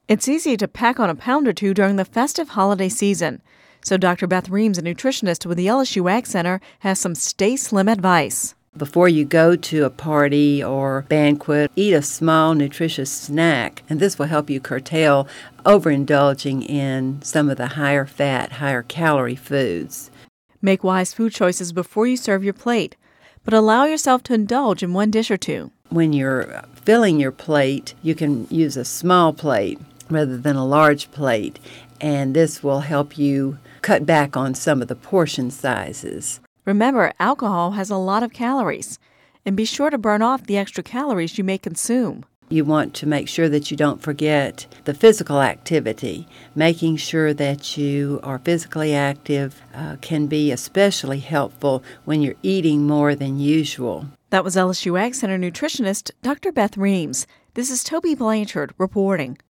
It's easy to pack on a pound or two during the festive holiday season. So Dr. Beth Reams, a nutritionist with the LSU Ag Center, has some stay slim advice. Before you go to a party or banquet, eat a small, nutritious snack, and this will help you curtail overindulging in some of the higher fat, higher calorie foods. Make wise food choices before you serve your plate, but allow yourself to indulge in one dish or two. When you're filling your plate, you can use a small plate rather than a large plate, and this will help you cut back on some of the portion sizes. Remember, alcohol has a lot of calories, and be sure to burn off the extra calories you may consume. You want to make sure that you don't forget the physical activity. Making sure that you are physically active can be especially helpful when you're eating more than usual. That was LSU Ag Center nutritionist Dr. Beth Reams. This is Toby Blanchard reporting.